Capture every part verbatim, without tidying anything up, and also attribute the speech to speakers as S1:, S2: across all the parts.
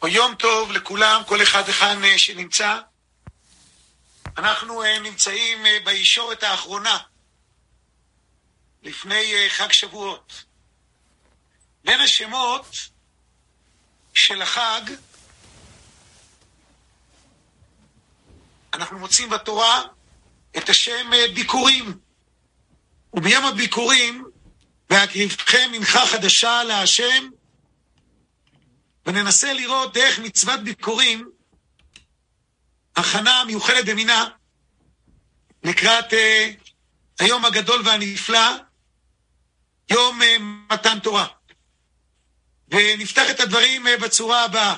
S1: או יום טוב לכולם, כל אחד וכאן שנמצא. אנחנו נמצאים בישורת האחרונה, לפני חג שבועות. בין השמות של החג, אנחנו מוצאים בתורה את השם ביקורים. וביום הביקורים, והקריבכם מנחה חדשה להשם, וננסה לראות דרך מצוות ביקורים, הכנה מיוחדת במינה, לקראת uh, היום הגדול והנפלא, יום uh, מתן תורה. ונפתח את הדברים uh, בצורה הבאה.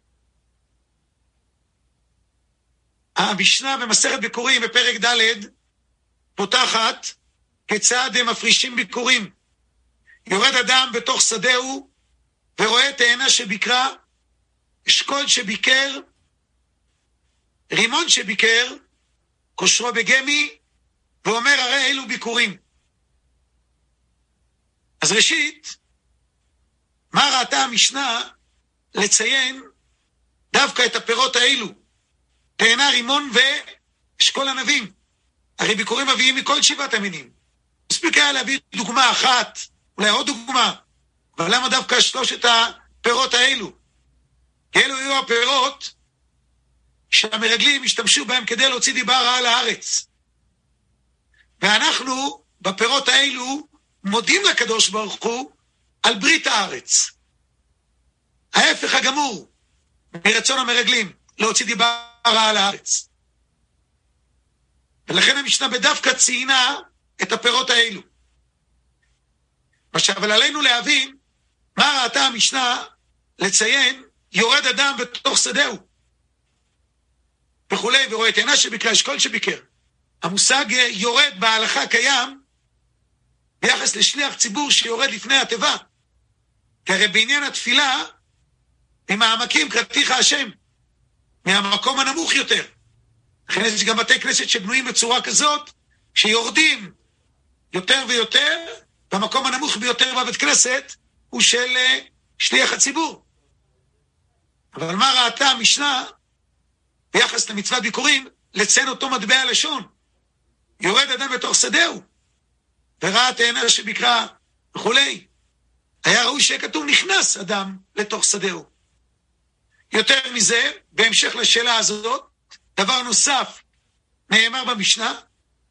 S1: המשנה במסכת ביקורים בפרק ד' פותחת כיצד הם מפרישים ביקורים. יורד אדם בתוך שדהו ורואה תאנה שביקרה, אשכול שביקר, רימון שביקר, כושרו בגמי, ואומר הרי אלו ביקורים. אז ראשית, מה ראתה המשנה לציין דווקא את הפירות האלו? תאנה, רימון ואשכול ענבים. הרי ביקורים מביאים מכל שבעת המינים. מספיק היה להביא דוגמה אחת, אולי עוד דוגמה, אבל למה דווקא שלושת הפירות האלו? כי אלו היו הפירות שהמרגלים השתמשו בהם כדי להוציא דיבה רעה על הארץ. ואנחנו בפירות האלו מודים לקדוש ברוך הוא על ברית הארץ. ההפך הגמור מרצון המרגלים, להוציא דיבה רעה על הארץ. ולכן המשנה בדווקא ציינה את הפירות האלו. אבל עלינו להבין מה ראתה המשנה לציין יורד אדם בתוך שדהו וכולי, ורואה תאנה שביקרה, אשכול שביקר. המושג יורד בהלכה קיים ביחס לשליח ציבור שיורד לפני התיבה. כי הרי בעניין התפילה עם העמקים קראתיך השם, מהמקום הנמוך יותר. לכן יש גם בתי כנסת שבנויים בצורה כזאת שיורדים יותר ויותר, במקום הנמוך ביותר בבית כנסת הוא של שליח הציבור. אבל מה ראתה המשנה ביחס למצוות ביקורים? לציין אותו מטבע לשון. יורד אדם בתוך שדהו וראה תאנה שביקרה וכולי. היה ראוי שכתוב נכנס אדם לתוך שדהו. יותר מזה, בהמשך לשאלה הזאת, דבר נוסף נאמר במשנה,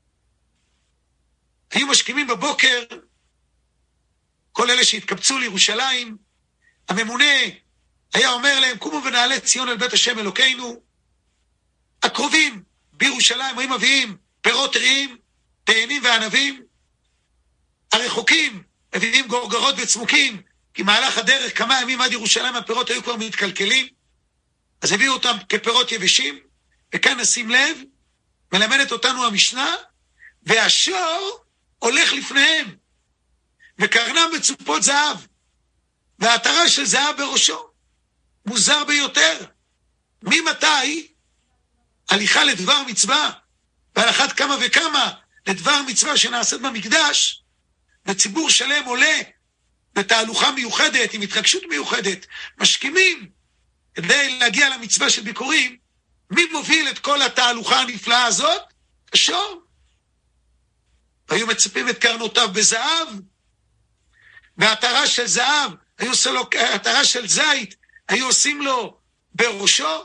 S1: היו משכימים בבוקר, כל אלה שהתקבצו לירושלים, הממונה היה אומר להם, קומו ונעלה ציון אל בית השם אלוקינו. הקרובים בירושלים היו מביאים פירות טריים, תאנים וענבים. הרחוקים מביאים גורגרות וצמוקים, כי מהלך הדרך כמה ימים עד ירושלים הפירות היו כבר מתקלקלים, אז הביאו אותם כפירות יבשים. וכאן נשים לב, מלמדת אותנו המשנה, והשור הולך לפניהם, וקרנם בצופות זהב, והעטרה של זהב בראשו. מוזר ביותר. ממתי הליכה לדבר מצווה, ועל אחת כמה וכמה לדבר מצווה שנעשית במקדש, וציבור שלם עולה בתהלוכה מיוחדת, עם התרגשות מיוחדת, משכימים כדי להגיע למצווה של ביקורים. מי מוביל את כל התהלוכה הנפלאה הזאת? השור. היו מצפים את קרנותיו בזהב, והעטרה של זהב, היו עושים לו, העטרה של זית, היו עושים לו בראשו.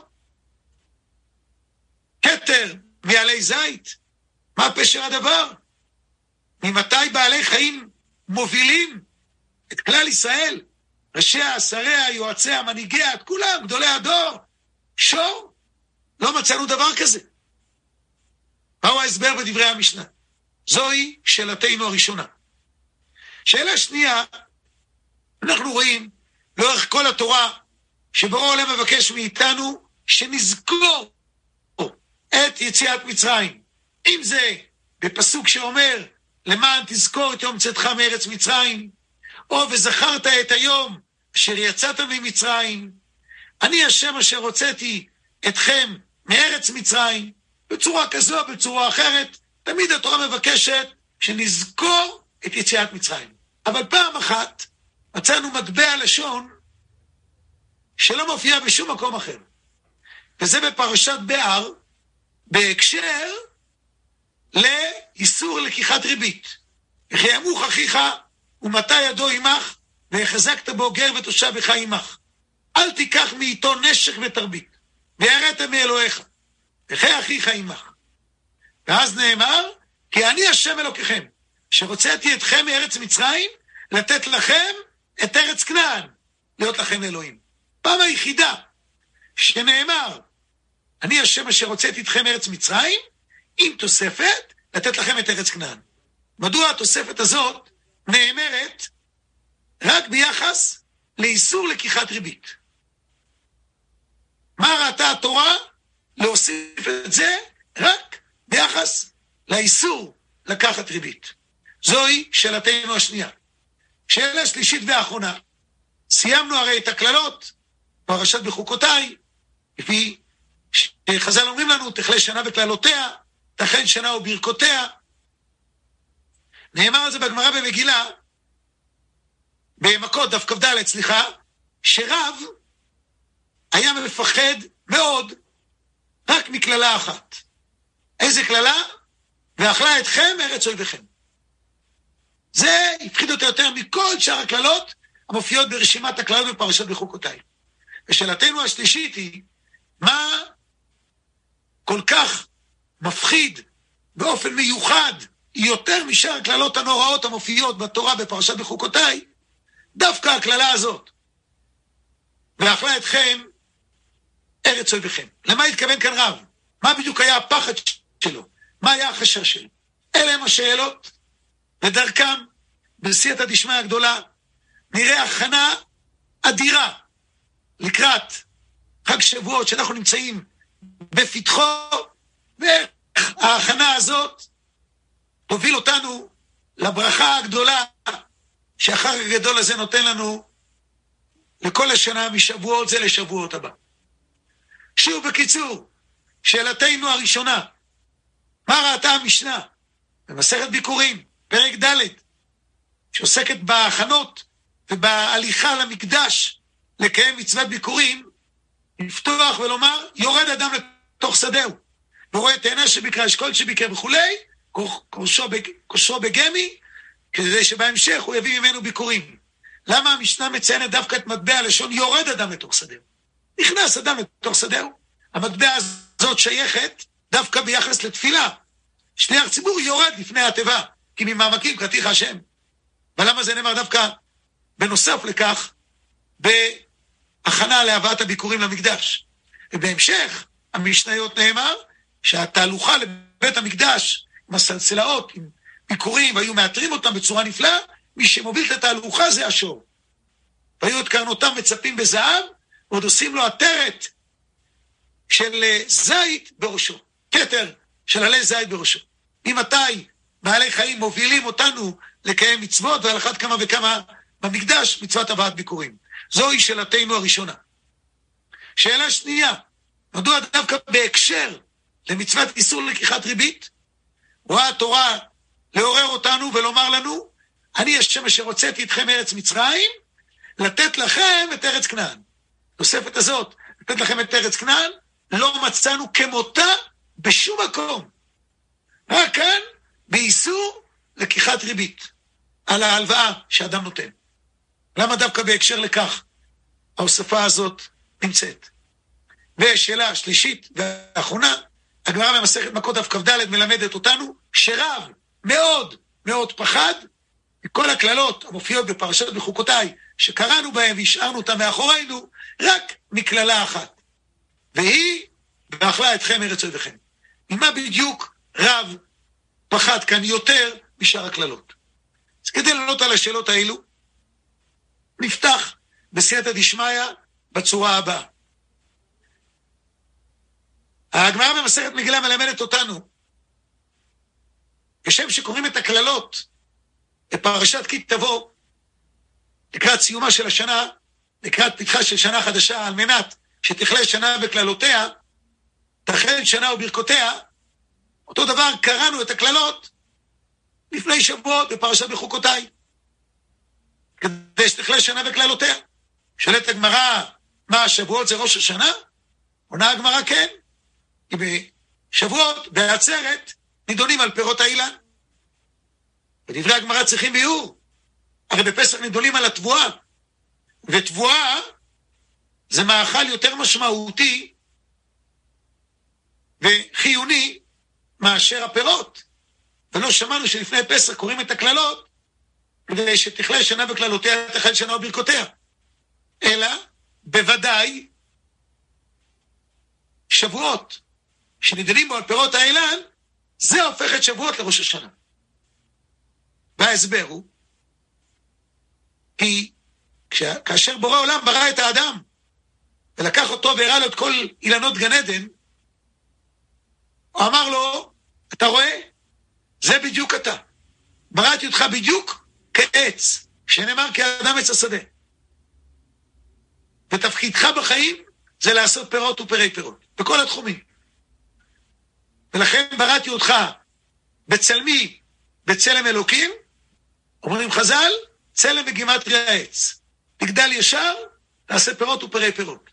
S1: כתר מעלי זית. מה פשר הדבר? ממתי בעלי חיים מובילים את כלל ישראל? ראשיה, שריה, יועציה, מנהיגיה, את כולם, גדולי הדור. שור? לא מצאנו דבר כזה. מהו ההסבר בדברי המשנה? זוהי שאלתנו הראשונה. שאלה שנייה, אנחנו רואים לאורך כל התורה שבורא עולם מבקש מאיתנו שנזכור את יציאת מצרים. אם זה בפסוק שאומר למען תזכור את יום צאתך מארץ מצרים, או וזכרת את היום אשר יצאת ממצרים, אני השם אשר הוצאתי אתכם מארץ מצרים, בצורה כזו, בצורה אחרת, תמיד התורה מבקשת שנזכור את יציאת מצרים. אבל פעם אחת מצאנו מטבע לשון שלא מופיע בשום מקום אחר. וזה בפרשת בהר, בהקשר לאיסור לקיחת ריבית. וכי ימוך אחיך ומתי ידו עמך, והחזקת בו גר ותושב בך עמך. אל תיקח מאיתו נשך ותרבית, ויראת מאלוהיך, וכי אחיך עמך. ואז נאמר, כי אני השם אלוקיכם, שרוצאתי אתכם מארץ מצרים, לתת לכם את ארץ כנען, להיות לכם אלוהים. פעם היחידה שנאמר, אני השם אשר הוצאתי אתכם מארץ מצרים, עם תוספת, לתת לכם את ארץ כנען. מדוע התוספת הזאת נאמרת רק ביחס לאיסור לקיחת ריבית? מה ראתה התורה להוסיף את זה רק ביחס לאיסור לקחת ריבית? זוהי שאלתנו השנייה. שאלה שלישית ואחרונה. סיימנו הרי את הכללות, פרשת בחוקותיי, לפי שחז"ל אומרים לנו, תכלה שנה בכללותיה, תכן שנה וברכותיה. נאמר על זה בגמרא במגילה, במכות דף כ"ד, סליחה, שרב היה מפחד מאוד רק מכללה אחת. איזה כללה? ואכלה אתכם ארץ אויביכם. זה הפחיד אותו יותר מכל שאר הכללות המופיעות ברשימת הכללות בפרשת בחוקותיי. ושאלתנו השלישית היא, מה כל כך מפחיד באופן מיוחד יותר משאר הכללות הנוראות המופיעות בתורה בפרשת בחוקותיי, דווקא הכללה הזאת. ואכלה אתכם ארץ אויביכם. למה התכוון כאן רב? מה בדיוק היה הפחד שלו? מה היה החשש שלו? אלה הם השאלות. לדרכם, בסייעתא דשמיא הגדולה, נראה הכנה אדירה לקראת חג שבועות שאנחנו נמצאים בפתחו, ואיך ההכנה הזאת תוביל אותנו לברכה הגדולה שהחג הגדול הזה נותן לנו לכל השנה משבועות זה לשבועות הבא. שוב בקיצור, שאלתנו הראשונה, מה ראתה המשנה במסכת ביקורים, פרק ד', שעוסקת בהכנות ובהליכה למקדש לקיים מצוות ביקורים, לפתוח ולומר, יורד אדם לתוך שדהו, ורואה תאנה שביקרה, אשכול שביקר וכולי, כושרו בגמי, כדי שבהמשך הוא יביא ממנו ביקורים. למה המשנה מציינת דווקא את מטבע הלשון, יורד אדם לתוך שדהו? נכנס אדם לתוך שדהו. המטבע הזאת שייכת דווקא ביחס לתפילה. שליח ציבור יורד לפני התיבה, כי ממעמקים קראתיך השם. ולמה זה נאמר דווקא בנוסף לכך, בהכנה להבאת הביקורים למקדש? ובהמשך, המשניות נאמר, שהתהלוכה לבית המקדש, עם הסלסלאות, עם ביקורים, והיו מאתרים אותם בצורה נפלאה, מי שמוביל את התהלוכה זה השור. והיו את קרנותם מצפים בזהב, ועוד עושים לו עטרת של זית בראשו, כתר של עלי זית בראשו. ממתי בעלי חיים מובילים אותנו לקיים מצוות, ועל אחת כמה וכמה במקדש מצוות הבאת ביקורים. זוהי שאלתנו הראשונה. שאלה שנייה, מדוע דווקא בהקשר למצוות איסור לקיחת ריבית, רואה התורה לעורר אותנו ולומר לנו, אני השם אשר הוצאתי אתכם מארץ מצרים, לתת לכם את ארץ כנען. תוספת הזאת, לתת לכם את ארץ כנען, לא מצאנו כמותה בשום מקום. רק כאן, באיסור לקיחת ריבית, על ההלוואה שאדם נותן. למה דווקא בהקשר לכך, ההוספה הזאת נמצאת? ושאלה שלישית והאחרונה, הגמרא במסכת מכות דף כ"ד מלמדת אותנו, שרב מאוד מאוד פחד, מכל הכללות המופיעות בפרשת בחוקותיי, שקראנו בהם והשארנו אותם מאחורינו, רק מכללה אחת. והיא, ואכלה אתכם ארץ אויביכם. ממה בדיוק רב פחד כאן יותר משאר הכללות? אז כדי לענות על השאלות האלו, נפתח בסייעתא דשמיא בצורה הבאה. הגמרא במסכת מגילה מלמדת אותנו, כשם שקוראים את הכללות בפרשת כי תבוא, לקראת סיומה של השנה, לקראת פתחה של שנה חדשה, על מנת שתכלה שנה בכללותיה, תחל שנה וברכותיה, אותו דבר קראנו את הכללות לפני שבועות בפרשת בחוקותיי, כדי שתכלה שנה בכללותיה. שואלת הגמרא, מה, השבועות זה ראש השנה? עונה הגמרא כן. כי בשבועות, בעצרת, נידונים על פירות האילן. בדברי הגמרא צריכים ביור. הרי בפסח נידונים על התבואה. ותבואה זה מאכל יותר משמעותי וחיוני מאשר הפירות. ולא שמענו שלפני פסח קוראים את הכללות כדי שתכלה שנה בכללותיה, תחל שנה וברכותיה. אלא בוודאי שבועות שנידונים בו על פירות האילן, זה הופך את שבועות לראש השנה. וההסבר הוא כי כאשר בורא עולם ברא את האדם ולקח אותו והראה לו את כל אילנות גן עדן, הוא אמר לו, אתה רואה? זה בדיוק אתה. בראתי אותך בדיוק כעץ, שנאמר כאדם עץ השדה. ותפקידך בחיים זה לעשות פירות ופרי פירות, בכל התחומים. ולכן בראתי אותך בצלמי, בצלם אלוקים, אומרים חז"ל, צלם בגימטריה העץ. תגדל ישר, תעשה פירות ופרי פירות.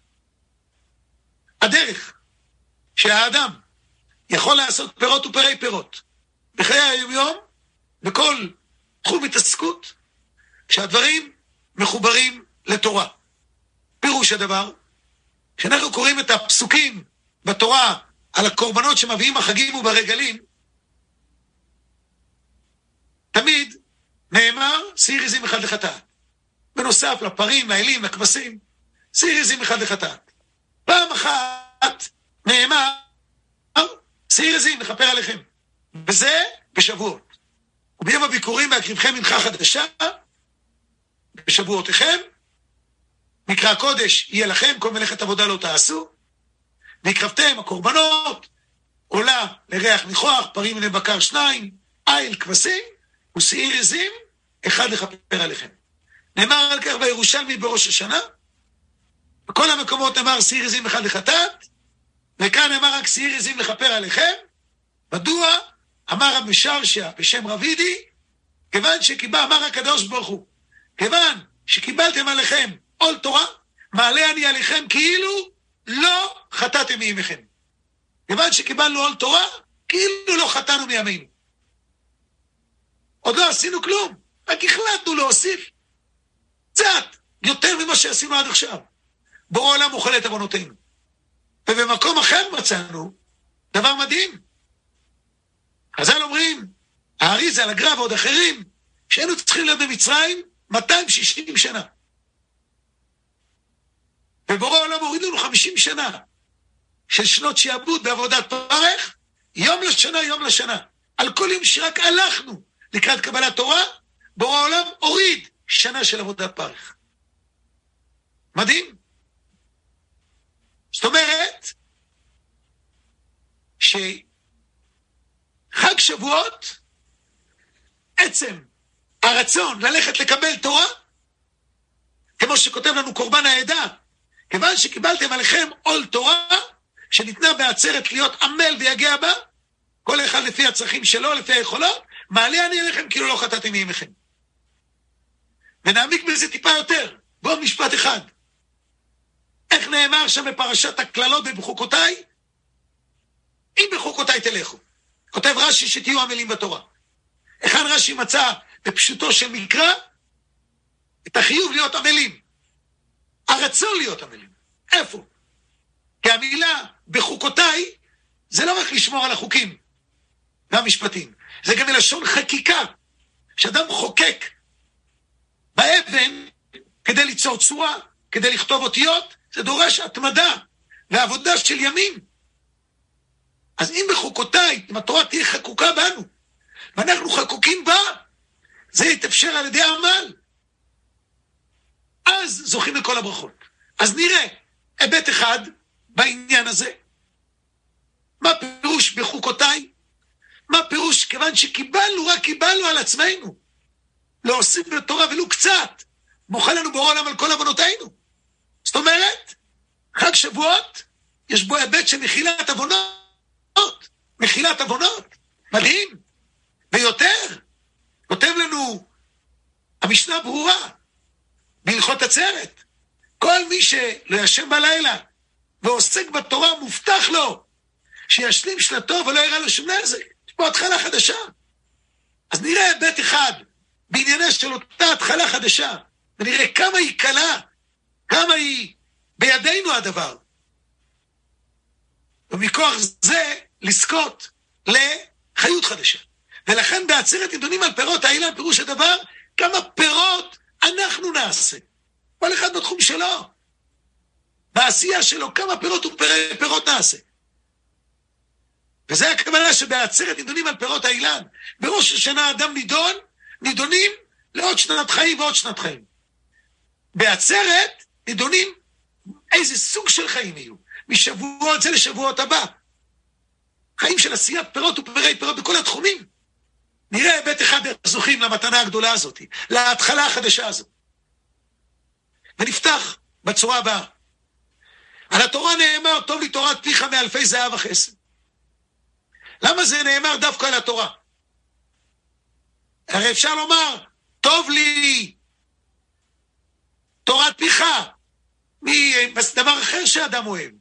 S1: הדרך שהאדם יכול לעשות פירות ופרי פירות בחיי היום-יום, בכל תחום התעסקות, כשהדברים מחוברים לתורה. פירוש הדבר, כשאנחנו קוראים את הפסוקים בתורה על הקורבנות שמביאים החגים וברגלים, תמיד נאמר שעיר עזים אחד לחטאת. בנוסף לפרים, לאלים, לכבשים, שעיר עזים אחד לחטאת. פעם אחת נאמר שעיר עזים לכפר עליכם. וזה בשבועות. וביום הביקורים והקריבכם מנחה חדשה, בשבועותיכם, מקרא קודש יהיה לכם, כל מלאכת עבודה לא תעשו, והקרבתם הקורבנות, עולה לריח ניחוח, פרים בני בקר שניים, איל כבשים, ושעיר עזים, אחד לכפר עליכם. נאמר על כך בירושלמי בראש השנה, בכל המקומות נאמר שעיר עזים אחד לחטאת, וכאן נאמר רק שעיר עזים לכפר עליכם. מדוע? אמר רב משרשיה בשם רבידי, כיוון שקיבל, אמר הקדוש ברוך הוא, כיוון שקיבלתם עליכם עול תורה, מעלה אני עליכם כאילו לא חטאתם מימיכם. כיוון שקיבלנו עול תורה, כאילו לא חטאנו מימינו. עוד לא עשינו כלום, רק החלטנו להוסיף קצת יותר ממה שעשינו עד עכשיו. בורא עולם אוכל את עוונותינו. ובמקום אחר מצאנו דבר מדהים. חז"ל אומרים, האריז"ל, הגר"א ועוד אחרים, שהיינו צריכים להיות במצרים מאתיים ושישים שנה. ובורא העולם הוריד לנו חמישים שנה של שנות שעבוד בעבודת פרך, יום לשנה, יום לשנה. על כל יום שרק הלכנו לקראת קבלת תורה, בורא העולם הוריד שנה של עבודת פרך. מדהים. זאת אומרת, שחג שבועות, עצם הרצון ללכת לקבל תורה, כמו שכותב לנו קורבן העדה, כיוון שקיבלתם עליכם עול תורה, שניתנה בעצרת להיות עמל ויגע בה, כל אחד לפי הצרכים שלו, לפי היכולות, מעלה אני עליכם כאילו לא חטאתם מימיכם. ונעמיק בזה טיפה יותר, בעוד משפט אחד. איך נאמר שם בפרשת הכללות ובחוקותיי? אם בחוקותיי תלכו. כותב רש"י שתהיו עמלים בתורה. היכן רש"י מצא בפשוטו של מקרא את החיוב להיות עמלים. הרצון להיות עמלים. איפה? כי המילה בחוקותיי זה לא רק לשמור על החוקים והמשפטים. זה גם מלשון חקיקה. שאדם חוקק באבן כדי ליצור צורה, כדי לכתוב אותיות, זה דורש התמדה ועבודה של ימים. אז אם בחוקותיי, אם התורה תהיה חקוקה בנו, ואנחנו חקוקים בה, זה יתאפשר על ידי העמל. אז זוכים לכל הברכות. אז נראה היבט אחד בעניין הזה. מה פירוש בחוקותיי? מה פירוש כיוון שקיבלנו, רק קיבלנו על עצמנו. להוסיף בתורה ולו קצת. מוכל לנו בורא עולם על כל עוונותינו. זאת אומרת, חג שבועות, יש בו היבט של מחילת עוונות. מחילת עוונות. מדהים. ויותר, כותב לנו המשנה ברורה, בהלכות עצרת, כל מי שלא ישן בלילה ועוסק בתורה, מובטח לו שישלים שנתו ולא יראה לו שום נזק. יש פה התחלה חדשה. אז נראה בית אחד בעניינה של אותה התחלה חדשה, ונראה כמה היא קלה, כמה היא בידינו הדבר. ומכוח זה לזכות לחיות חדשה. ולכן בעצרת נידונים על פירות האילן, פירוש הדבר, כמה פירות אנחנו נעשה. כל אחד בתחום שלו. בעשייה שלו, כמה פירות ופירות נעשה. וזה הכוונה שבעצרת נידונים על פירות האילן. בראש השנה אדם נידון, נידונים לעוד שנת חיים ועוד שנת חיים. בעצרת נידונים איזה סוג של חיים יהיו. משבועות זה לשבועות הבא. חיים של עשיית פירות ופירי פירות בכל התחומים. נראה בית אחד זוכים למתנה הגדולה הזאת, להתחלה החדשה הזאת. ונפתח בצורה הבאה. על התורה נאמר, טוב לי תורת פיך מאלפי זהב וחסד. למה זה נאמר דווקא על התורה? הרי אפשר לומר, טוב לי תורת פיך מדבר אחר שאדם אוהב.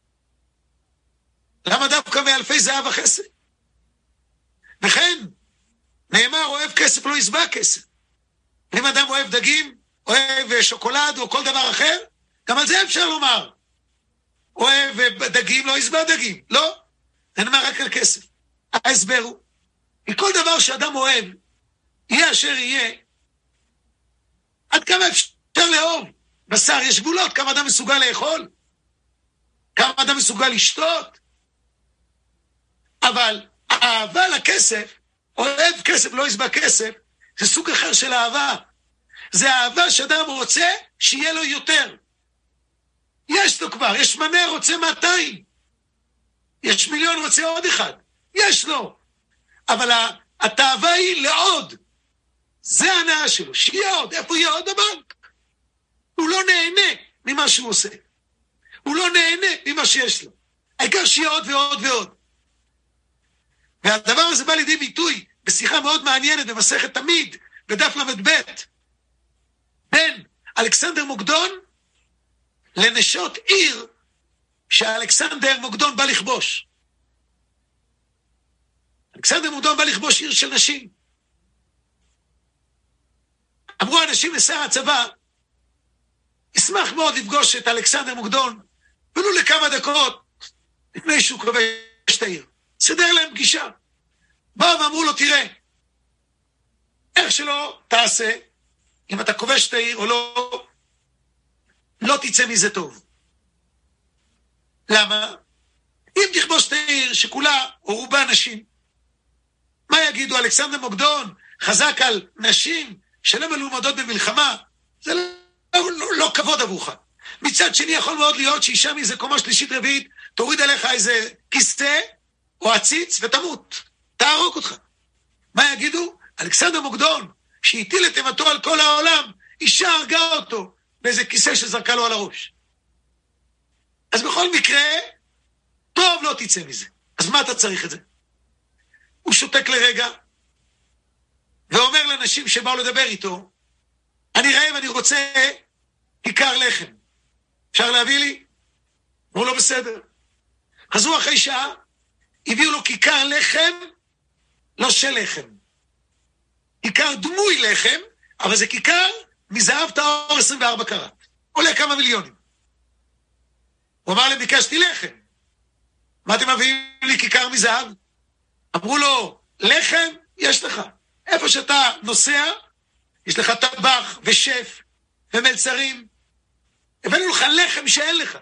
S1: למה דווקא מאלפי זהב וחסד? וכן, נאמר, אוהב כסף לא יסבע כסף. אם אדם אוהב דגים, אוהב שוקולד או כל דבר אחר, גם על זה אפשר לומר. אוהב דגים לא יסבע דגים. לא, זה נאמר רק על כסף. ההסבר הוא, מכל דבר שאדם אוהב, יהיה אשר יהיה, עד כמה אפשר לאהוב. בשר יש גבולות, כמה אדם מסוגל לאכול, כמה אדם מסוגל לשתות. אבל האהבה לכסף, אוהב כסף לא יסבע כסף, זה סוג אחר של אהבה. זה אהבה שאדם רוצה שיהיה לו יותר. יש לו כבר, יש מנה רוצה מאתיים. יש מיליון רוצה עוד אחד. יש לו. אבל התאווה היא לעוד. זה הנאה שלו, שיהיה עוד. איפה יהיה עוד בבנק? הוא לא נהנה ממה שהוא עושה. הוא לא נהנה ממה שיש לו. העיקר שיהיה עוד ועוד ועוד. והדבר הזה בא לידי ביטוי בשיחה מאוד מעניינת במסכת תמיד, בדף למד ב', בין אלכסנדר מוקדון לנשות עיר שאלכסנדר מוקדון בא לכבוש. אלכסנדר מוקדון בא לכבוש עיר של נשים. אמרו אנשים לשר הצבא, ישמח מאוד לפגוש את אלכסנדר מוקדון, ולו לכמה דקות לפני שהוא כובש את העיר. סדר להם פגישה. באו ואמרו לו, תראה, איך שלא תעשה, אם אתה כובש את העיר או לא, לא תצא מזה טוב. למה? אם תכבוש את העיר שכולה או רובה נשים, מה יגידו? אלכסנדר מוקדון חזק על נשים שלא מלומדות במלחמה, זה לא, לא, לא כבוד עבורך. מצד שני יכול מאוד להיות שאישה מאיזה קומה שלישית רביעית תוריד עליך איזה כיסא או עציץ ותמות, תהרוג אותך. מה יגידו? אלכסנדר מוקדון שהטיל את אימתו על כל העולם, אישה הרגה אותו באיזה כיסא שזרקה לו על הראש. אז בכל מקרה טוב לא תצא מזה. אז מה אתה צריך את זה? הוא שותק לרגע ואומר לאנשים שבאו לדבר איתו, אני רעב, אני רוצה כיכר לחם, אפשר להביא לי? אמרו לו בסדר. חזרו אחרי שעה, הביאו לו כיכר לחם, לא של לחם, כיכר דמוי לחם, אבל זה כיכר מזהב טהור עשרים וארבע קראט, עולה כמה מיליונים. הוא אמר להם, ביקשתי לחם, מה אתם מביאים לי כיכר מזהב? אמרו לו, לחם יש לך, איפה שאתה נוסע יש לך טבח ושף ומלצרים, הבאנו לך לחם שאין לך.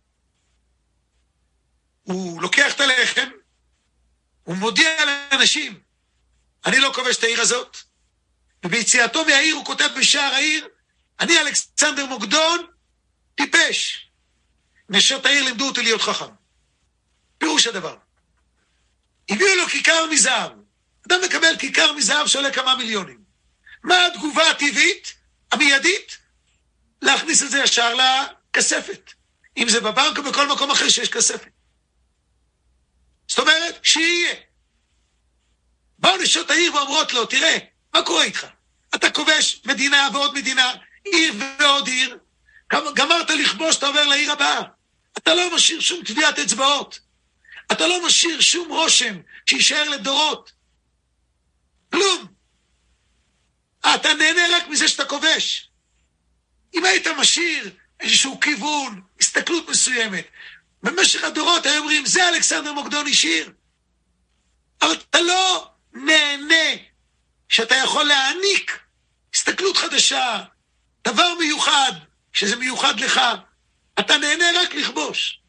S1: הוא לוקח את הלחם, הוא מודיע לאנשים, אני לא כובש את העיר הזאת, וביציאתו מהעיר הוא כותב בשער העיר, אני אלכסנדר מוקדון טיפש, נשות העיר לימדו אותי להיות חכם. פירוש הדבר, הביאו לו כיכר מזהב, אדם מקבל כיכר מזהב שעולה כמה מיליונים. מה התגובה הטבעית, המיידית? להכניס את זה ישר לכספת, אם זה בבנק או בכל מקום אחר שיש כספת. זאת אומרת, שיהיה. באו נשות העיר ואומרות לו, תראה, מה קורה איתך? אתה כובש מדינה ועוד מדינה, עיר ועוד עיר, גמרת לכבוש, אתה עובר לעיר הבאה. אתה לא משאיר שום טביעת אצבעות. אתה לא משאיר שום רושם שישאר לדורות. כלום. אתה נהנה רק מזה שאתה כובש. אם היית משאיר איזשהו כיוון, הסתכלות מסוימת, במשך הדורות היו אומרים, זה אלכסנדר מוקדוני שיר. אבל אתה לא נהנה שאתה יכול להעניק הסתכלות חדשה, דבר מיוחד, שזה מיוחד לך. אתה נהנה רק לכבוש.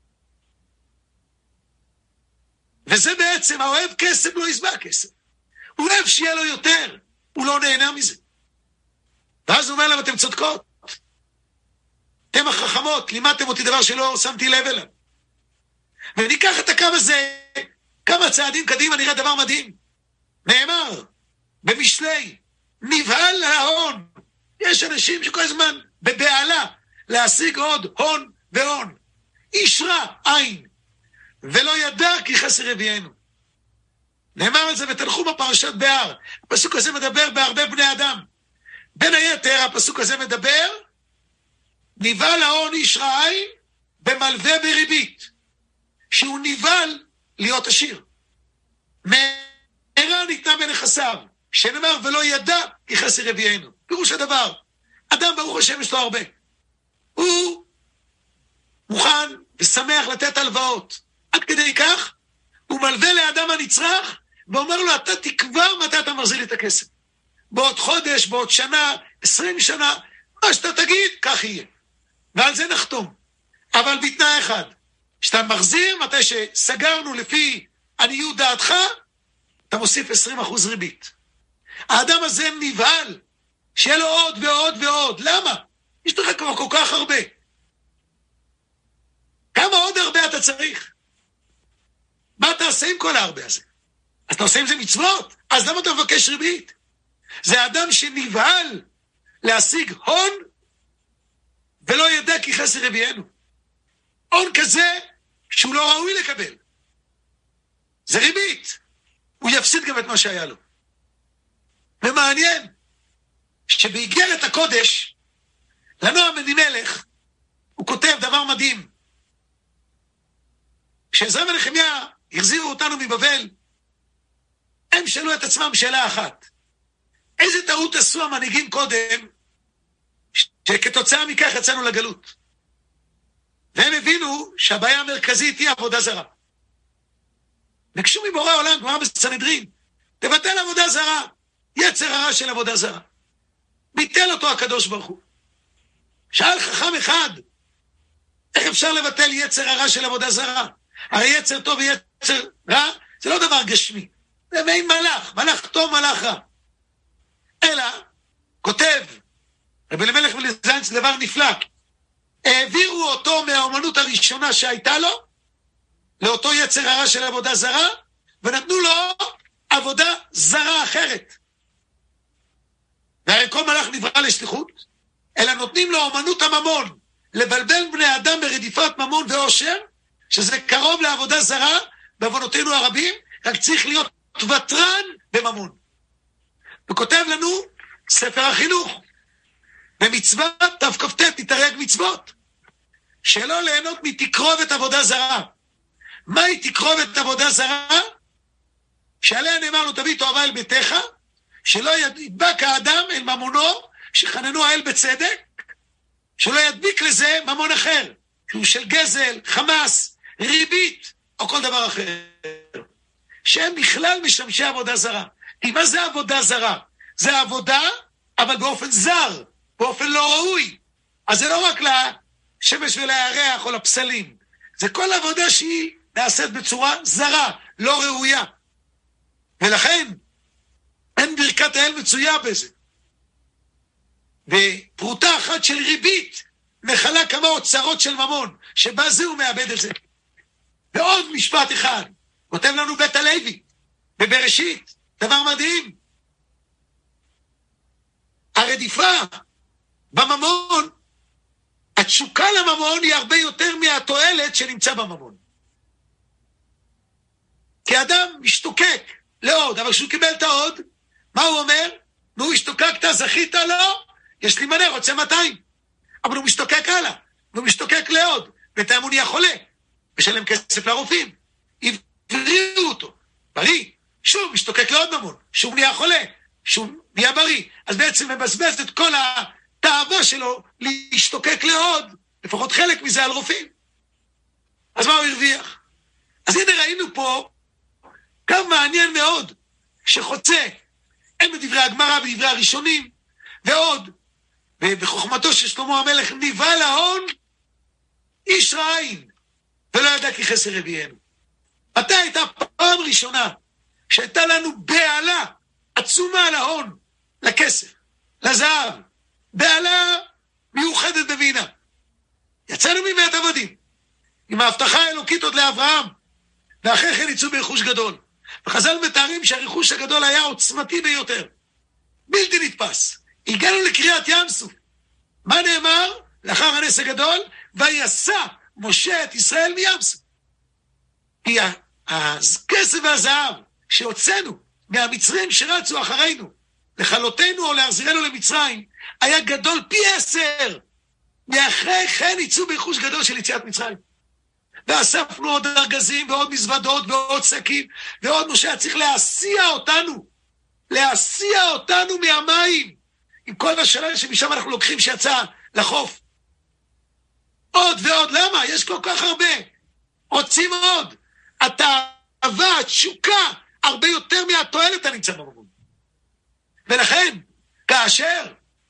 S1: וזה בעצם, האוהב כסף לא ישבע כסף. הוא אוהב שיהיה לו יותר, הוא לא נהנה מזה. ואז הוא אומר להם, אתם צודקות. אתם החכמות, לימדתם אותי דבר שלא שמתי לב אליו. וניקח את הקו הזה, כמה צעדים קדימה, נראה דבר מדהים. נאמר, במשלי, נבהל ההון. יש אנשים שכל הזמן בבעלה, להשיג עוד הון והון. איש רע, עין. ולא ידע כי חסר הביאנו. נאמר על זה ותלכו בפרשת בהר. הפסוק הזה מדבר בהרבה בני אדם. בין היתר, הפסוק הזה מדבר, נבהל ההון איש רע עין, במלווה בריבית. שהוא נבהל להיות עשיר. מהרה ניתנה בנכסיו, שנאמר ולא ידע כי חסר הביאנו. פירוש הדבר, אדם ברוך השם יש לו הרבה. הוא מוכן ושמח לתת הלוואות. עד כדי כך, הוא מלווה לאדם הנצרך, ואומר לו, אתה תקבע מתי אתה מחזיר לי את הכסף. בעוד חודש, בעוד שנה, עשרים שנה, מה שאתה תגיד, כך יהיה. ועל זה נחתום. אבל בתנאי אחד, שאתה מחזיר, מתי שסגרנו לפי עניות דעתך, אתה מוסיף עשרים אחוז ריבית. האדם הזה נבהל, שיהיה לו עוד ועוד ועוד. למה? יש לך כבר כל כך הרבה. כמה עוד הרבה אתה צריך? מה אתה עושה עם כל הרבה הזה? אז אתה עושה עם זה מצוות? אז למה אתה מבקש ריבית? זה אדם שנבהל להשיג הון, ולא ידע כי חסר הביאנו. הון כזה שהוא לא ראוי לקבל. זה ריבית. הוא יפסיד גם את מה שהיה לו. ומעניין, שבאיגרת הקודש, לנועם בן מלך, הוא כותב דבר מדהים. כשעזרא ונחמיה החזירו אותנו מבבל, הם שאלו את עצמם שאלה אחת. איזה טעות עשו המנהיגים קודם, שכתוצאה מכך יצאנו לגלות? והם הבינו שהבעיה המרכזית היא עבודה זרה. ביקשו מבורא העולם, כבר בסנהדרין, תבטל עבודה זרה, יצר הרע של עבודה זרה. ביטל אותו הקדוש ברוך הוא. שאל חכם אחד, איך אפשר לבטל יצר הרע של עבודה זרה? הרי יצר טוב ויצר רע, זה לא דבר גשמי. זה מעין מלאך, מלאך טוב, מלאך רע. אלא, כותב, רבי אלימלך מליז'נסק, דבר נפלא, העבירו אותו מהאומנות הראשונה שהייתה לו, לאותו יצר הרע של עבודה זרה, ונתנו לו עבודה זרה אחרת. והרי כל מלאך נברא לשליחות, אלא נותנים לו אומנות הממון, לבלבל בני אדם ברדיפת ממון ואושר, שזה קרוב לעבודה זרה, בעוונותינו הרבים, רק צריך להיות ותרן בממון. וכותב לנו ספר החינוך, במצווה תכ"ט תתרג מצוות, שלא ליהנות מתקרובת עבודה זרה. מהי תקרובת עבודה זרה? שעליה נאמר לו, תביא תאווה אל ביתך, שלא ידבק האדם אל ממונו, שחננו האל בצדק, שלא ידביק לזה ממון אחר, שהוא של גזל, חמאס, ריבית, או כל דבר אחר. שהם בכלל משמשי עבודה זרה. כי מה זה עבודה זרה? זה עבודה, אבל באופן זר, באופן לא ראוי. אז זה לא רק לשמש ולירח או לפסלים. זה כל עבודה שהיא נעשית בצורה זרה, לא ראויה. ולכן, אין ברכת האל מצויה בזה. בפרוטה אחת של ריבית, מחלה כמה אוצרות של ממון, שבה זה הוא מאבד את זה. ועוד משפט אחד, כותב לנו בית הלוי, בבראשית, דבר מדהים. הרדיפה בממון, התשוקה לממון היא הרבה יותר מהתועלת שנמצא בממון. כי אדם משתוקק לעוד, אבל כשהוא קיבל את העוד, מה הוא אומר? נו, השתוקקת, זכית? לא, יש לי מנה, רוצה מאתיים. אבל הוא משתוקק הלאה, והוא משתוקק לעוד, בינתיים הוא נהיה חולה, משלם כסף לרופאים, הבריאו אותו, בריא, שוב משתוקק לעוד ממון, שוב נהיה חולה, שוב נהיה בריא, אז בעצם מבזבז את כל התאווה שלו להשתוקק לעוד, לפחות חלק מזה על רופאים. אז מה הוא הרוויח? אז הנה ראינו פה קו מעניין מאוד, שחוצה, אין בדברי הגמרא, בדברי הראשונים, ועוד, ובחוכמתו של שלמה המלך ניבא להון איש רעין, ולא ידע כי חסר הביאנו. מתי הייתה פעם ראשונה שהייתה לנו בעלה עצומה להון, לכסף, לזהב, בעלה מיוחדת בבינה. יצאנו מבית עבדים, עם ההבטחה האלוקית עוד לאברהם, ואחרי כן יצאו ברכוש גדול. וחז"ל מתארים שהרכוש הגדול היה עוצמתי ביותר, בלתי נתפס. הגענו לקריאת ים סוף. מה נאמר? לאחר הנס הגדול, ויסע משה את ישראל מים סוף. כי הכסף והזהב שהוצאנו מהמצרים שרצו אחרינו, לחלותנו או להחזירנו למצרים, היה גדול פי עשר. מאחרי כן יצאו ברכוש גדול של יציאת מצרים. ואספנו עוד ארגזים ועוד מזוודות ועוד שקים, ועוד משה היה צריך להסיע אותנו, להסיע אותנו מהמים, עם כל השלל שמשם אנחנו לוקחים שיצא לחוף. עוד ועוד, למה? יש כל כך הרבה. רוצים עוד. התאווה, התשוקה, הרבה יותר מהתועלת הנמצא בממון. ולכן, כאשר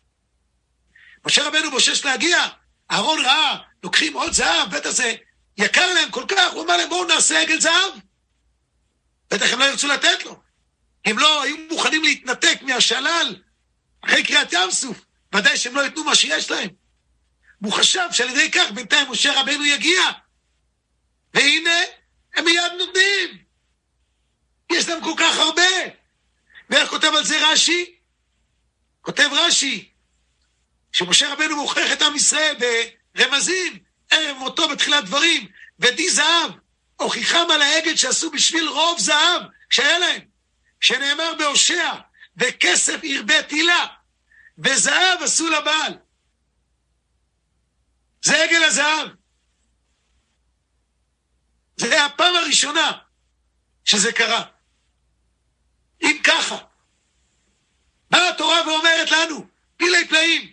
S1: משה רבנו בושש להגיע, אהרון ראה, לוקחים עוד זהב, בטח זה יקר להם כל כך, הוא אמר להם, בואו נעשה עגל זהב. בטח הם לא ירצו לתת לו. הם לא היו מוכנים להתנתק מהשלל, אחרי קריאת ים סוף, ודאי שהם לא יתנו מה שיש להם. הוא חשב שעל ידי כך בינתיים משה רבנו יגיע. והנה, הם מיד נותנים. יש להם כל כך הרבה. ואיך כותב על זה רש"י? כותב רש"י, שמשה רבנו מוכיח את עם ישראל ברמזים, ערב מותו בתחילת דברים, ודי זהב, הוכיחם על העגל שעשו בשביל רוב זהב, שהיה להם, שנאמר בהושע, וכסף ירבה תילה, וזהב עשו לבעל. זה עגל הזהב. זה הפעם הראשונה שזה קרה. אם ככה, באה התורה ואומרת לנו, פילי פלאים,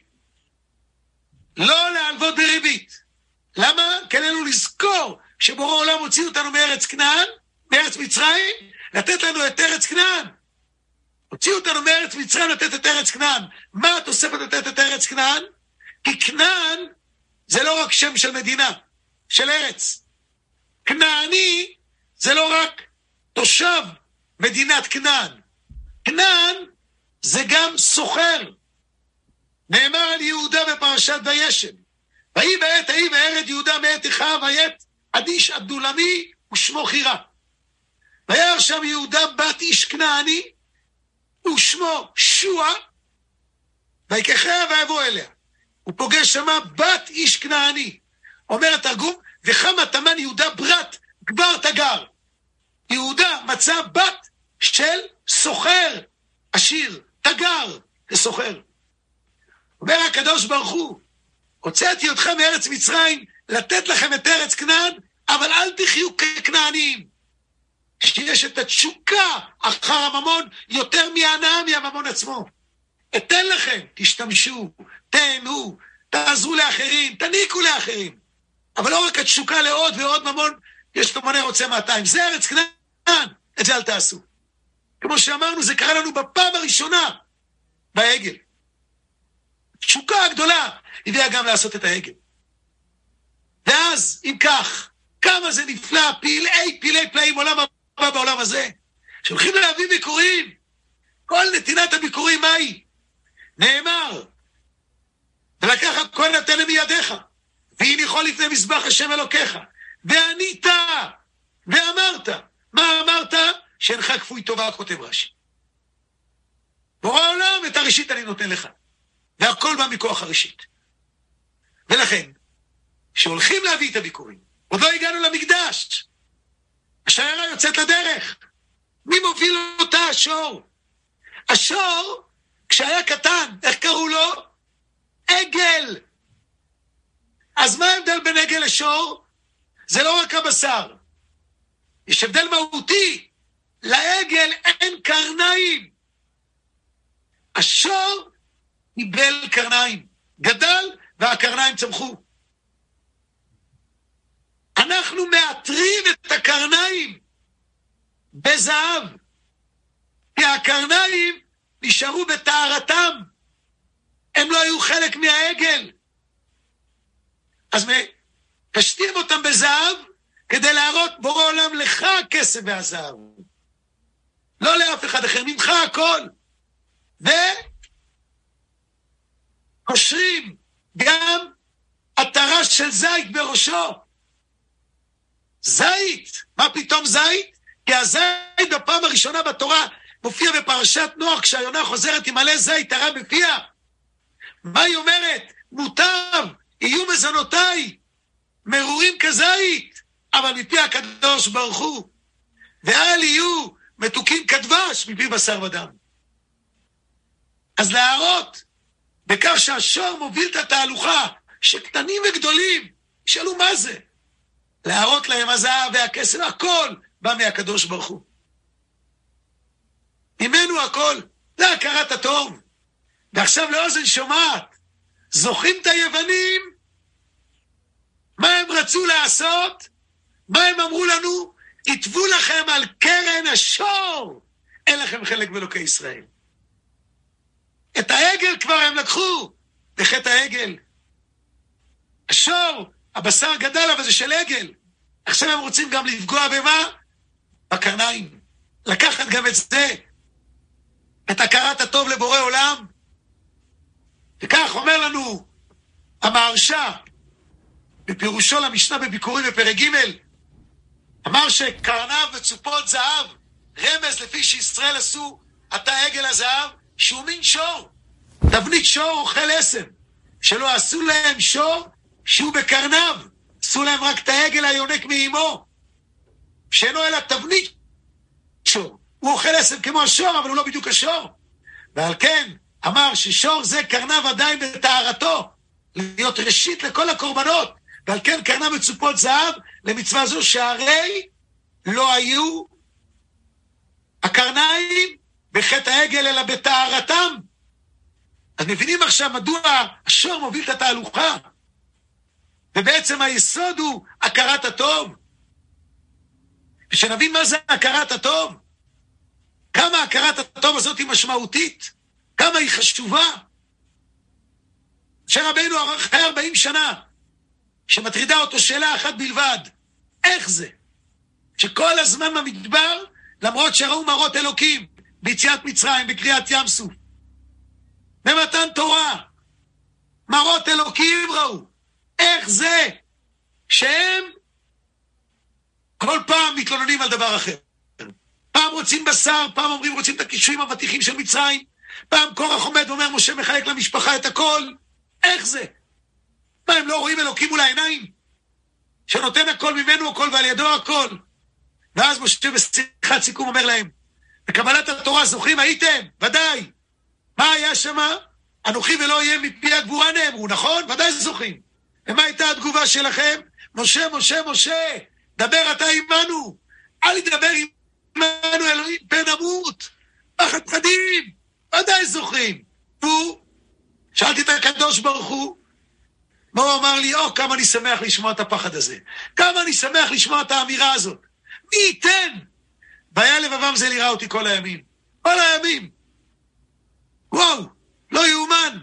S1: לא להלוות בריבית. למה? כי עלינו לזכור שבורא עולם הוציא אותנו מארץ כנען, מארץ מצרים, לתת לנו את ארץ כנען. הוציאו אותנו מארץ מצרים לתת את ארץ כנען. מה התוספת לתת את ארץ כנען? כי כנען זה לא רק שם של מדינה, של ארץ. כנעני זה לא רק תושב מדינת כנען. כנען זה גם סוחר. נאמר על יהודה בפרשת וישב. ויהי בעת ההיא וארד יהודה מאת אחיו וית עד איש עבדולמי ושמו חירה. וירא שם יהודה בת איש כנעני ושמו שוע, ויקחיה ויבוא אליה. הוא פוגש שמה בת איש כנעני. אומר התרגום, וכמה תמן יהודה ברת גבר תגר. יהודה מצא בת של סוחר עשיר, תגר לסוחר. אומר הקדוש ברוך הוא, הוצאתי אתכם מארץ מצרים לתת לכם את ארץ כנען, אבל אל תחיו ככנענים. שיש את התשוקה אחר הממון יותר מהנאה מהממון עצמו. אתן לכם, תשתמשו, תהנו, תעזרו לאחרים, תניקו לאחרים. אבל לא רק התשוקה לעוד ועוד ממון, יש לו מונה רוצה מאתיים. זה ארץ כנען, את זה אל תעשו. כמו שאמרנו, זה קרה לנו בפעם הראשונה בעגל. תשוקה הגדולה הביאה גם לעשות את העגל. ואז, אם כך, כמה זה נפלא, פילי פילי פלאים עולם הבא בעולם הזה, שהולכים להביא ביקורים. כל נתינת הביקורים, מה היא? נאמר, ולקח הכהן נתן מידיך, והניחו לפני מזבח השם אלוקיך, וענית, ואמרת. מה אמרת? שאינך כפוי טובה, כותב רש"י. בורא העולם, את הראשית אני נותן לך. והכל בא מכוח הראשית. ולכן, שהולכים להביא את הביקורים, עוד לא הגענו למקדש. השיירה יוצאת לדרך. מי מוביל אותה? השור. השור, כשהיה קטן, איך קראו לו? עגל. השור זה לא רק הבשר. יש הבדל מהותי. לעגל אין קרניים. השור קיבל קרניים. גדל והקרניים צמחו. אנחנו מאתרים את הקרניים בזהב. כי הקרניים נשארו בתארתם. הם לא היו חלק מהעגל. אז מקשטים אותם בזהב כדי להראות בורא עולם לך הכסף והזהב. לא לאף אחד אחר, ממך הכל. וקושרים גם עטרה של זית בראשו. זית. מה פתאום זית? כי הזית בפעם הראשונה בתורה מופיע בפרשת נוח, כשהיונה חוזרת עם מלא זית הרע בפיה. מה היא אומרת? מוטב, יהיו מזונותיי, מרורים כזית, אבל מפי הקדוש ברוך הוא. ואל יהיו מתוקים כדבש מפי בשר ודם. אז להראות, בכך שהשור מוביל את התהלוכה, שקטנים וגדולים, שאלו מה זה? להראות להם הזהב והכסף, הכל בא מהקדוש ברוך הוא. ממנו הכל, זה הכרת הטוב. ועכשיו לאוזן שומעת, זוכרים את היוונים? מה הם רצו לעשות? מה הם אמרו לנו? כתבו לכם על קרן השור, אין לכם חלק באלוקי ישראל. את העגל כבר הם לקחו, בחטא העגל. השור, הבשר גדל, אבל זה של עגל. עכשיו הם רוצים גם לפגוע במה? בקרניים. לקחת גם את זה, את הכרת הטוב לבורא עולם. וכך אומר לנו המהרש"א, בפירושו למשנה בביקורים בפרק ג', אמר שקרניו וצופות זהב, רמז לפי שישראל עשו עתה עגל הזהב, שהוא מין שור. תבנית שור אוכל עשם. שלא עשו להם שור שהוא בקרניו. עשו להם רק את העגל היונק מאימו. שאינו אלא תבנית שור. הוא אוכל עשם כמו השור, אבל הוא לא בדיוק השור. ועל כן אמר ששור זה קרניו עדיין בטהרתו. להיות ראשית לכל הקורבנות. ועל כן קרניו וצופות זהב למצווה זו שהרי לא היו הקרניים בחטא העגל אלא בטהרתם. אז מבינים עכשיו מדוע השור מוביל את התהלוכה. ובעצם היסוד הוא הכרת הטוב. ושנבין מה זה הכרת הטוב. כמה הכרת הטוב הזאת היא משמעותית. כמה היא חשובה. שרבנו אחרי ארבעים שנה שמטרידה אותו שאלה אחת בלבד. איך זה? שכל הזמן במדבר, למרות שראו מראות אלוקים, ביציאת מצרים, בקריאת ים סוף, במתן תורה, מראות אלוקים ראו. איך זה שהם כל פעם מתלוננים על דבר אחר? פעם רוצים בשר, פעם אומרים רוצים את הקישואים הוותיכים של מצרים, פעם קורח עומד ואומר משה מחלק למשפחה את הכל. איך זה? מה, הם לא רואים אלוקים מול העיניים? שנותן הכל ממנו הכל ועל ידו הכל. ואז משה בשיחת סיכום אומר להם, בקבלת התורה זוכרים הייתם? ודאי. מה היה שמה? אנוכי ולא יהיה מפי הגבורה נאמרו, נכון? ודאי זוכרים. ומה הייתה התגובה שלכם? משה, משה, משה, דבר אתה עמנו. אל תדבר עמנו אלוהים פן נמות. פחד פחדים. ודאי זוכרים. הוא, שאלתי את הקדוש ברוך הוא, מה הוא אמר לי? או, כמה אני שמח לשמוע את הפחד הזה. כמה אני שמח לשמוע את האמירה הזאת. מי ייתן? והיה לבבם זה לראה אותי כל הימים. כל הימים. וואו, לא יאומן.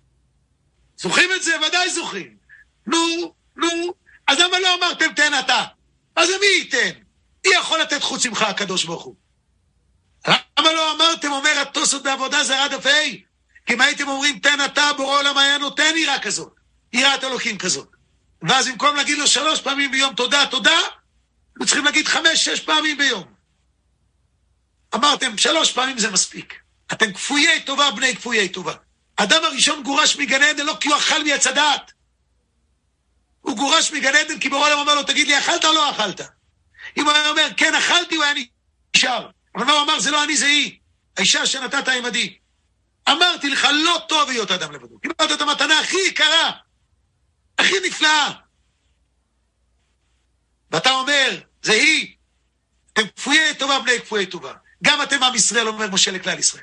S1: זוכרים את זה? ודאי זוכרים. נו, נו, אז למה לא אמרתם תן אתה? אז מי ייתן? מי יכול לתת חוץ ממך הקדוש ברוך הוא? למה לא אמרתם, אומר התוספות בעבודה זרה דף ה', כי אם הייתם אומרים תן אתה, בורא עולם היה נותן יראה כזאת, יראת אלוקים כזאת. ואז במקום להגיד לו שלוש פעמים ביום תודה, תודה, אנחנו צריכים להגיד חמש, שש פעמים ביום. אמרתם שלוש פעמים זה מספיק. אתם כפויי טובה, בני כפויי טובה. אדם הראשון גורש מגן עדן לא כי הוא אכל מעץ הדעת. הוא גורש מגן עדן כי בורא עולם אומר לו, תגיד לי, אכלת או לא אכלת? אם הוא היה אומר, כן, אכלתי, הוא היה נשאר. אבל מה הוא אמר, זה לא אני, זה היא. האישה שנתת עמדי. אמרתי לך, לא טוב להיות אדם לבדו. קיבלת את המתנה הכי יקרה, הכי נפלאה. ואתה אומר, זה היא, אתם כפויי טובה, בני כפויי טובה. גם אתם עם ישראל, אומר משה לכלל ישראל.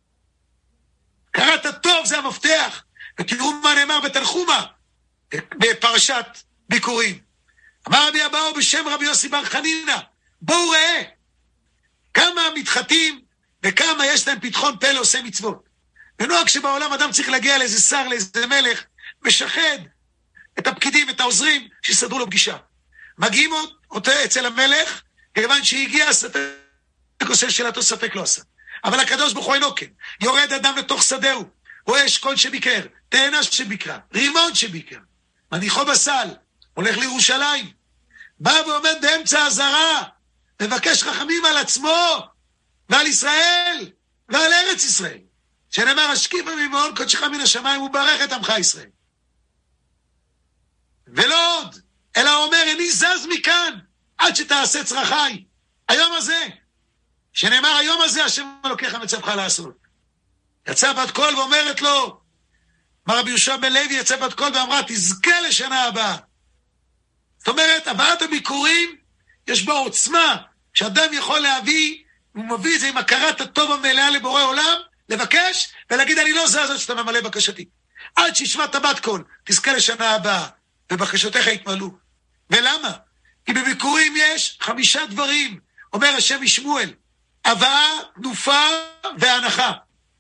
S1: קראת טוב, זה המפתח. ותראו מה נאמר בתנחומה, בפרשת ביקורים. אמר רבי אבאו בשם רבי יוסי בר חנינא, בואו ראה, כמה מתחתים וכמה יש להם פתחון פה לעושי מצוות. ונוהג שבעולם אדם צריך להגיע לאיזה שר, לאיזה מלך, משחד את הפקידים, את העוזרים, שיסדרו לו פגישה. מגיעים אותו אצל המלך, כיוון שהגיע ספק עושה שאלתו, ספק לא עשה. אבל הקדוש ברוך הוא אינו כן. יורד אדם לתוך שדהו, רואה אשכול שביקר, תאנה שביקרה, רימון שביקר, מניחו בסל, הולך לירושלים, בא ועומד באמצע הזרה, מבקש חכמים על עצמו, ועל ישראל, ועל ארץ ישראל. שנאמר, השקיפה ממעון קודשך מן השמיים, וברך את עמך ישראל. ולא עוד, אלא אומר, אני זז מכאן, עד שתעשה צרכי. היום הזה, שנאמר, היום הזה, השם אלוקיך מצווך לעשות. יצא בת קול ואומרת לו, מה רבי יהושע בן לוי יצא בת קול ואמרה, תזכה לשנה הבאה. זאת אומרת, הבאת הביקורים, יש בה עוצמה, שאדם יכול להביא, הוא מביא את זה עם הכרת הטוב המלאה לבורא עולם, לבקש, ולהגיד, אני לא זז עד שאתה ממלא בקשתי. עד שישמעת בת קול, תזכה לשנה הבאה, ובקשותיך יתמלאו. ולמה? כי בביקורים יש חמישה דברים, אומר השם משמואל, הבאה, תנופה והנחה.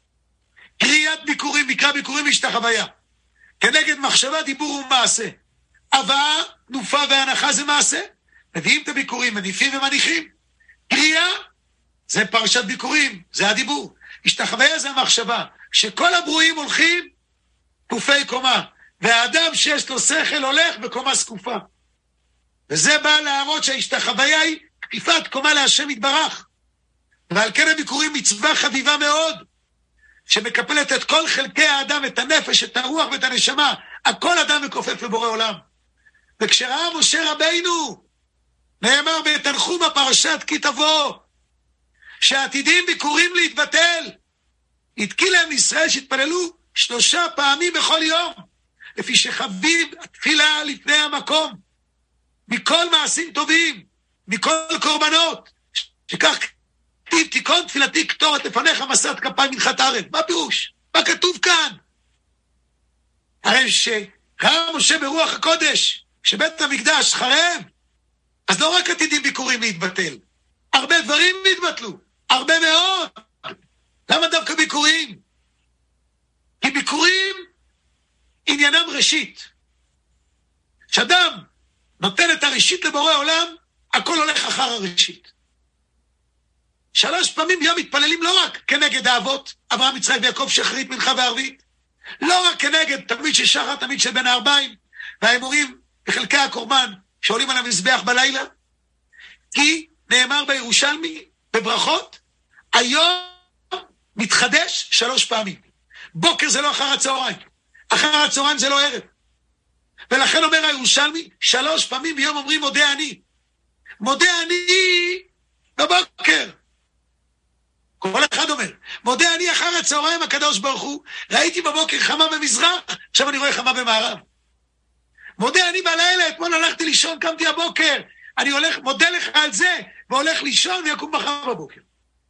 S1: קריאת ביקורים, מקרא ביקורים השתחוויה. כנגד מחשבה, דיבור ומעשה. הבאה, תנופה והנחה זה מעשה. מביאים את הביקורים, מניפים ומניחים. קריאה, זה פרשת ביקורים, זה הדיבור. השתחוויה זה המחשבה. שכל הברואים הולכים, תנופי קומה. והאדם שיש לו שכל הולך בקומה סקופה. וזה בא להראות שההשתחוויה היא כפיפת קומה להשם יתברך. ועל כן הביקורים מצווה חביבה מאוד, שמקפלת את כל חלקי האדם, את הנפש, את הרוח ואת הנשמה, הכל אדם מקופף לבורא עולם. וכשראה משה רבינו, נאמר בתנחומה פרשת כי תבוא, שעתידים ביקורים להתבטל, התקיל להם ישראל שהתפללו שלושה פעמים בכל יום, לפי שחביב התפילה לפני המקום, מכל מעשים טובים, מכל קורבנות, שכך כתיב, תיקון תפילתי קטורת לפניך מסעת כפיים מנחת ערב. מה פירוש? מה כתוב כאן? הרי שראה משה ברוח הקודש, שבית המקדש חרב, אז לא רק עתידים ביקורים להתבטל, הרבה דברים להתבטלו, הרבה מאוד. למה דווקא ביקורים? כי ביקורים עניינם ראשית. שאדם נותן את הראשית לבורא עולם, הכל הולך אחר הראשית. שלוש פעמים ביום מתפללים לא רק כנגד האבות, אברהם, יצחק ויעקב, שחרית, מנחה וערבית, לא רק כנגד תמיד של שחר, תמיד של בין הארבעים, והאמורים בחלקי הקורבן שעולים על המזבח בלילה, כי נאמר בירושלמי, בברכות, היום מתחדש שלוש פעמים. בוקר זה לא אחר הצהריים, אחר הצהריים זה לא ערב. ולכן אומר הירושלמי, שלוש פעמים ביום אומרים מודה אני. מודה אני בבוקר. כל אחד אומר, מודה אני אחר הצהריים הקדוש ברוך הוא, ראיתי בבוקר חמה במזרח, עכשיו אני רואה חמה במערב. מודה אני בלילה, אתמול הלכתי לישון, קמתי הבוקר, אני הולך, מודה לך על זה, והולך לישון ויקום מחר בבוקר.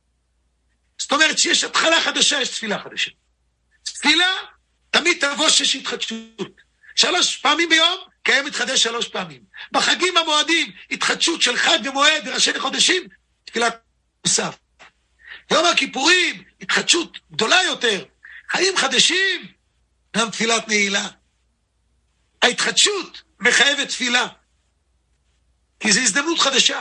S1: זאת אומרת שיש התחלה חדשה, יש תפילה חדשה. תפילה, תמיד תבוא שיש התחדשות. שלוש פעמים ביום, קיים מתחדש שלוש פעמים. בחגים המועדים, התחדשות של חג ומועד וראשי חודשים, תפילת נוסף. יום הכיפורים, התחדשות גדולה יותר, חיים חדשים, גם תפילת נעילה. ההתחדשות מחייבת תפילה, כי זו הזדמנות חדשה.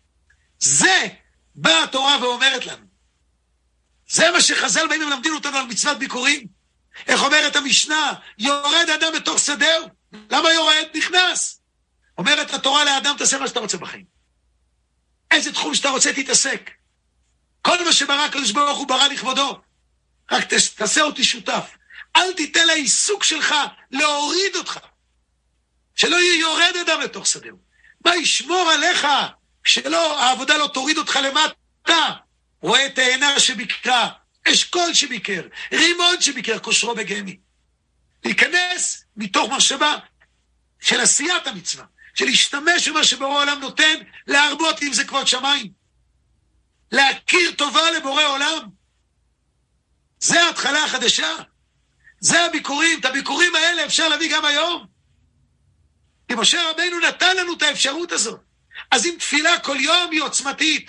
S1: זה באה התורה ואומרת לנו. זה מה שחז"ל באים ומלמדים אותנו על מצוות ביקורים. איך אומרת המשנה? יורד אדם בתוך שדהו. למה יורד? נכנס. אומרת התורה לאדם, תעשה מה שאתה רוצה בחיים. איזה תחום שאתה רוצה תתעסק. כל מה שברא הקדוש ברוך הוא ברא לכבודו. רק תעשה אותי שותף. אל תיתן לעיסוק שלך להוריד אותך. שלא יהיה יורד אדם לתוך שדהו. מה ישמור עליך? שלא, העבודה לא תוריד אותך למטה. רואה תאנה שביקרה, אשכול שביקר, רימון שביקר, כושרו בגמי. להיכנס מתוך מחשבה של עשיית המצווה, של להשתמש במה שבורא העולם נותן, להרבות עם זה כבוד שמיים. להכיר טובה לבורא עולם. זה ההתחלה החדשה. זה הביקורים. את הביקורים האלה אפשר להביא גם היום. כי משה רבינו נתן לנו את האפשרות הזאת. אז אם תפילה כל יום היא עוצמתית,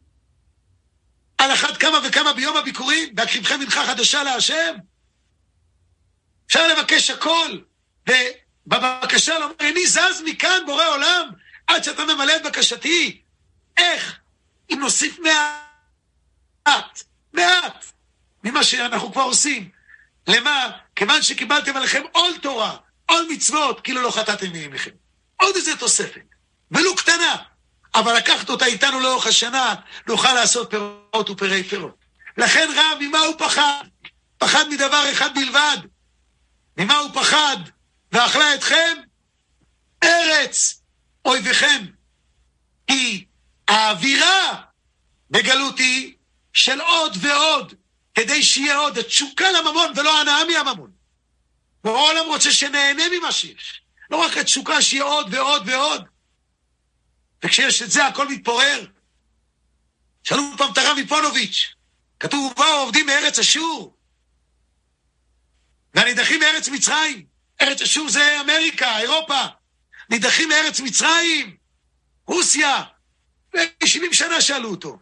S1: על אחת כמה וכמה ביום הביקורים, בהקריבכם מנחה חדשה להשם, אפשר לבקש הכל, ובבקשה לומר, אני זז מכאן בורא עולם, עד שאתה ממלא את בקשתי. איך? אם נוסיף מעט, מעט, ממה שאנחנו כבר עושים. למה? כיוון שקיבלתם עליכם עול תורה, עול מצוות, כאילו לא חטאתם מעמכם. עוד איזה תוספת, ולו קטנה, אבל לקחת אותה איתנו לאורך השנה, נוכל לעשות פירות ופרי פירות. לכן רב, ממה הוא פחד? פחד מדבר אחד בלבד. ממה הוא פחד? ואכלה אתכם ארץ אויביכם. כי האווירה בגלות היא של עוד ועוד, כדי שיהיה עוד התשוקה לממון ולא הנאה מהממון. והעולם רוצה שנהנה ממה שיש. לא רק התשוקה שיהיה עוד ועוד ועוד. וכשיש את זה הכל מתפורר. שאלו פעם את הרב מפונוביץ', כתוב באו עובדים מארץ אשור, והנידחים מארץ מצרים. ארץ אשור זה אמריקה, אירופה. נידחים מארץ מצרים, רוסיה. ו-שבעים שנה שאלו אותו.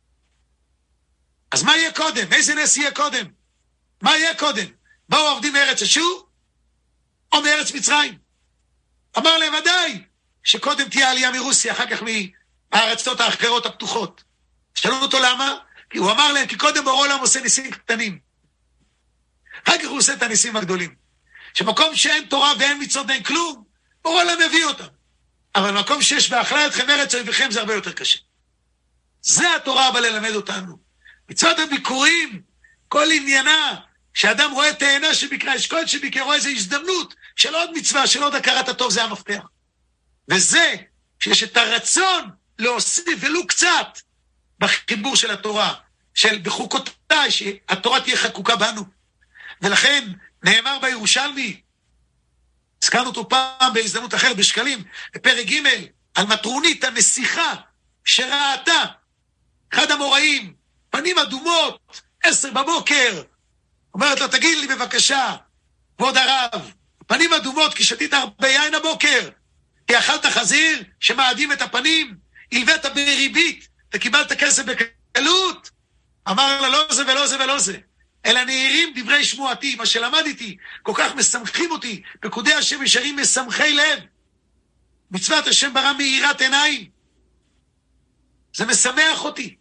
S1: אז מה יהיה קודם? איזה נס יהיה קודם? מה יהיה קודם? באו עובדים מארץ אשור או מארץ מצרים? אמר להם ודאי שקודם תהיה עלייה מרוסיה, אחר כך מהארצות האחרות הפתוחות. שאלו אותו למה? כי הוא אמר להם, כי קודם בורא עולם עושה ניסים קטנים. אחר כך הוא עושה את הניסים הגדולים. שמקום שאין תורה ואין מצוות ואין כלום, בורא עולם מביא אותם. אבל מקום שיש ואכלה אתכם ארץ אויביכם זה הרבה יותר קשה. זה התורה הבאה ללמד אותנו. מצוות הביקורים, כל עניינה, שאדם רואה תאנה שביקרה, יש כל שביקרה, רואה איזו הזדמנות של עוד מצווה, של עוד הכרת הטוב, זה המפתח. וזה שיש את הרצון להוסיף ולו קצת בחיבור של התורה, של בחוקותיי, שהתורה תהיה חקוקה בנו. ולכן נאמר בירושלמי, הזכרנו אותו פעם בהזדמנות אחרת בשקלים, בפרק ג' על מטרונית הנסיכה שראתה אחד המוראים, פנים אדומות, עשר בבוקר, אומרת לו, תגיד לי בבקשה, כבוד הרב, פנים אדומות כי שתית הרבה יין הבוקר, כי אכלת חזיר שמאדים את הפנים, הלווית בריבית וקיבלת כסף בקלות. אמר לה, לא זה ולא זה ולא זה, אלא נהירים דברי שמועתי, מה שלמדתי, כל כך משמחים אותי, פקודי השם ישרים משמחי לב. מצוות השם ברא מאירת עיניים. זה משמח אותי.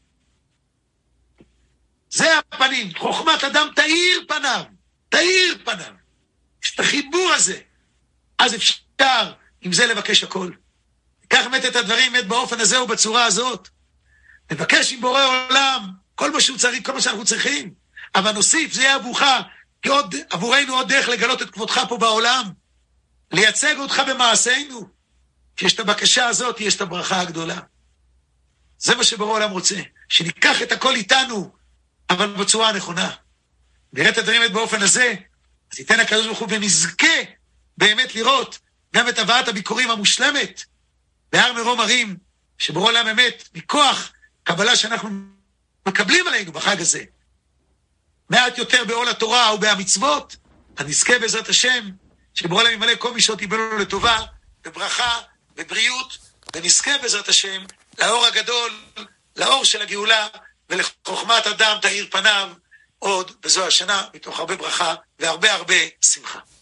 S1: זה הפנים, חוכמת אדם תאיר פניו, תאיר פניו. יש את החיבור הזה. אז אפשר עם זה לבקש הכל. כך מת את הדברים, מת באופן הזה ובצורה הזאת. נבקש עם בורא עולם, כל מה שהוא צריך, כל מה שאנחנו צריכים. אבל נוסיף, זה יהיה עבורך, כי עוד, עבורנו עוד דרך לגלות את כבודך פה בעולם. לייצג אותך במעשינו. שיש את הבקשה הזאת, יש את הברכה הגדולה. זה מה שבורא עולם רוצה. שניקח את הכל איתנו, אבל בצורה הנכונה. נראה את הדברים באופן הזה, אז ייתן הקדוש ברוך הוא ונזכה באמת לראות גם את הבאת הביקורים המושלמת בהר מרום הרים, שבורא עולם אמת, מכוח קבלה שאנחנו מקבלים עלינו בחג הזה, מעט יותר בעול התורה ובהמצוות, הנזכה בעזרת השם, שבורא עולם ימלא כל משעות יבנו לטובה, בברכה, בבריאות, ונזכה בעזרת השם לאור הגדול, לאור של הגאולה, ולחוכמת אדם תאיר פניו עוד בזו השנה, מתוך הרבה ברכה והרבה הרבה שמחה.